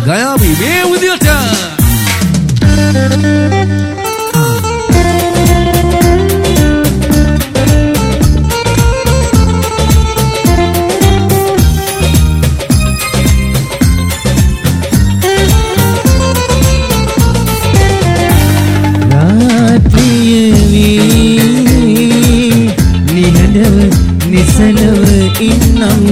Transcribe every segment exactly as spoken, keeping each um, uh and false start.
ගයාවි මේ විදියට නිසලව ඉන්නම්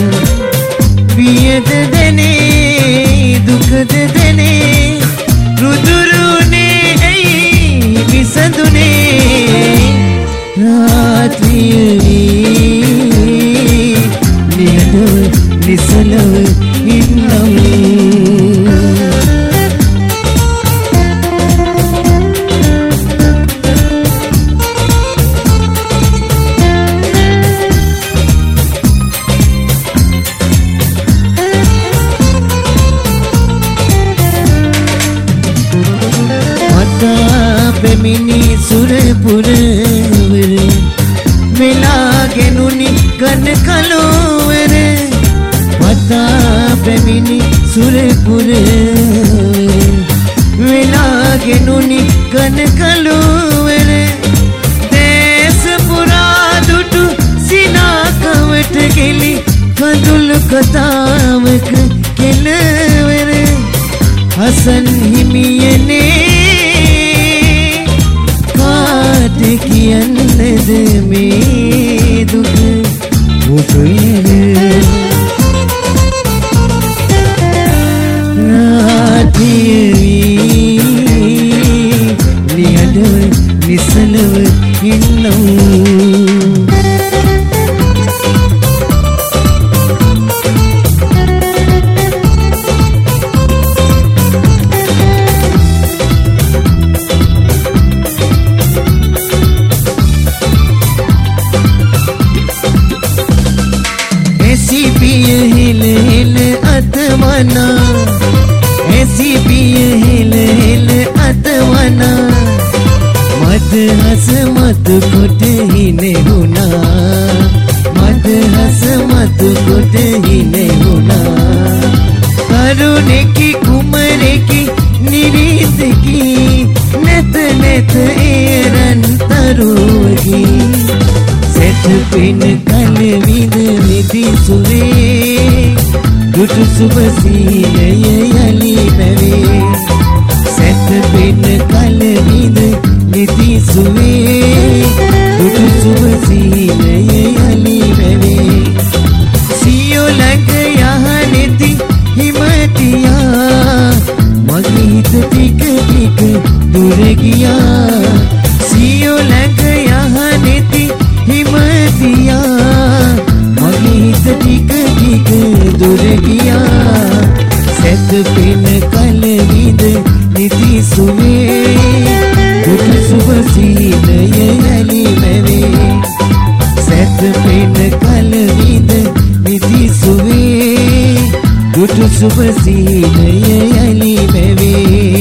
පියද දෙනේ දුකද දෙනේ රුදුරුනේ ඇයි විසඳුනේ රාත්‍රියේ නිහඬව නිසලව ඉන්නම් මිනි සුරපුරවර වෙලාගෙනුනි ගන කලෝවර වතා පැමිණි සුරපුරවර වෙලාගෙනුනි ගන කලෝවර දේශ පුරා දුටු සිනාකවට ගෙලි කඳුළු කතාවක කෙලවර හසන් හිමියනේ කියන්නද මේ දුක මුතුයන රාත්‍රියේ නිහඬව නිසලව ඉන්නම් ऐसी पिय हिल हिल अतवना मत हस मत कुट ही ने होना मत हस मत कुट ही ने होना करुणे की कुमरे की निरीत की नेत नेत एरन तरोगी सेठ पिन कल विद विधि सुरे दुट सुबसीन यली नवे सेत पिन कल विद निधि सुवे दुट सुबसीन यली नवे सियो लग यहाँ निधि हिमतिया मगीत टिक टिक दूर गया सियो लग यहाँ निधि हिमतिया मगीत टिक टिक दूर गया सेत पिन कल विद निधि सुवे दुट सुबसीन यली नवे सेत पिन कल विद निधि सुवे दुट सुबसीन यली नवे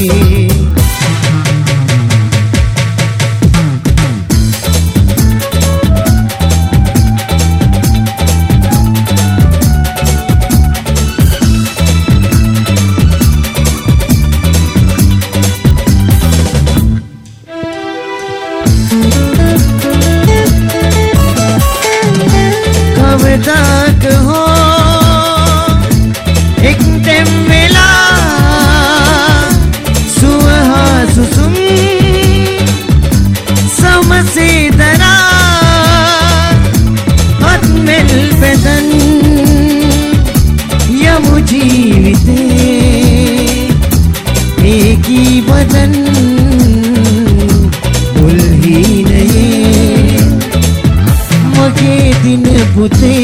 कवदाक हो एक टेम वेला सुहा सुसुम समसे दरा हतमिल बदन यमु जीविते एकी बदन बुलही नहीं मगे दिन पुते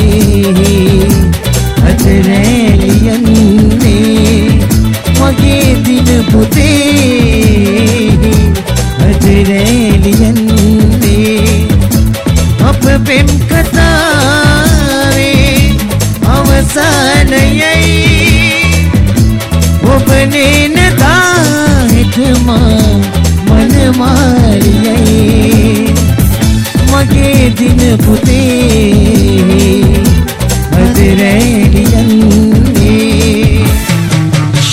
अजरैलियन ने मगे दिन पुते अजरैलियन ने अब बिम कतारे अवसान यही उपने नदाहित मां मन मारिये मगे दिन पुते अजरैलियन ने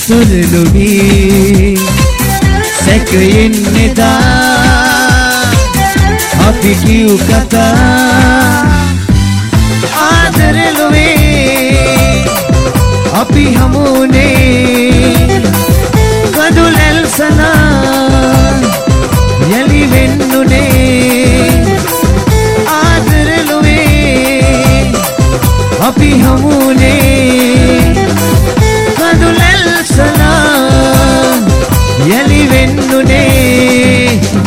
සොරලුවී සැකයෙන් එදා අපි කිව් කතා ආදරලුවේ අපි හමුුනේ කඳුලැල් සනා යලි වෙන්නුනේ ආදරලුවේ අපි හමුුනේ කඳුලැල් සනා යලි වෙන්නුනේ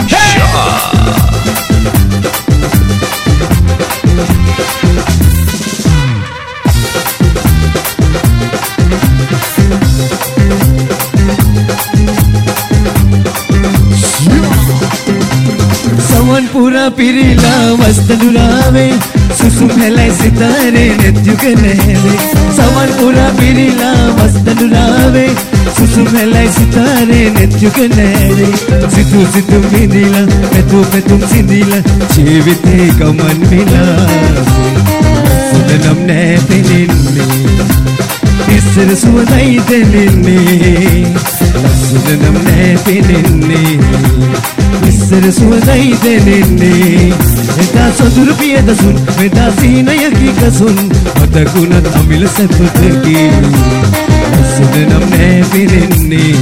සවන් පුරා පිරිලා වස්තනුරාවේ සුසුම් හැලයි සිතාරේ නැත්යුක නැහැවේ සවන් පුරා පිරිලා වස්තනුරාවේ සුසුම් හැලයි සිතාරේ නැත්යුක නැහැවේ සිතු සිතුම් විඳිලා පැතු පැතුම් සිඳිලා ජීවිතේ ගමන් වෙලාවේ සුදනම් නෑ පෙනෙන්නේ ඉස්සර සුවඳයි දැනෙන්නේ සුදනම් නෑ පෙනෙන්නේ ඉස්සර සුවඳයි දැනෙන්නේ එදා සොදුරු පියදසුන් මෙදා සීනයකි කසුන් මතකුණත් අමිල සැපතකි සුදනම් නෑ පෙනෙන්නේ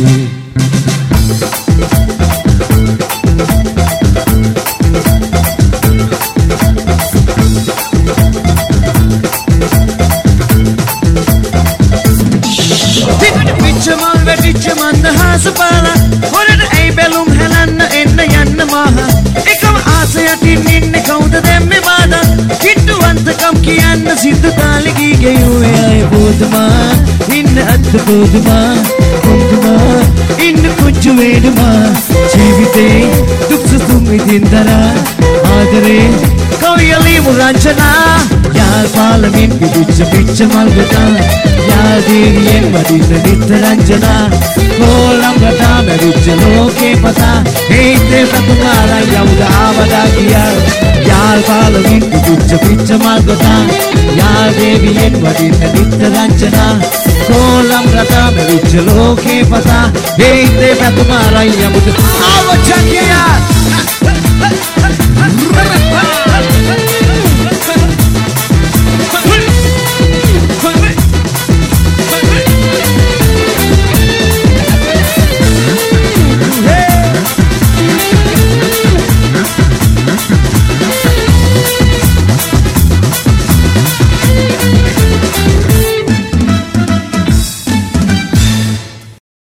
පිච්චමල් වැටිච්ච මන්දහාස පාලා හොරට ඇයි බැලුම් හැලන්න එන්න යන්න මාහා එකම ආසයටින් ඉන්නේ කවුද දැම්මේ බාධා කිට්ටුවන්තකම් කියන්න සිද්ධ තාලෙකී ගෙයුවේ අය බෝධමා ඉන්න අත්ත බෝධමා බෝධමා ඉන්න කුංචු වේඩමා ජීවිතේ දුක් සුසුම් විඳින් දරා ආදරේ කවියලි මුරංචනා යාල් පාලමින් විදිච්ච පිච්ච මල්ගතා යාල් දේවියෙන් වදින්න නිත්තරංජනා කෝලම් ගතා මැරිච්ච ලෝකේ පතා හේතේ ප්‍රතුමාරයි යවුද ආවදා කියා යාල් පාලමින් විදිච්ච පිච්ච මල්ගතා යාල් දේවියෙන් වදින්න නිත්තරංජනා කෝලම් ගතා මැරිච්ච ලෝකේ පතා හේතේ ප්‍රතුමාරයි යවුද ආවදා කියා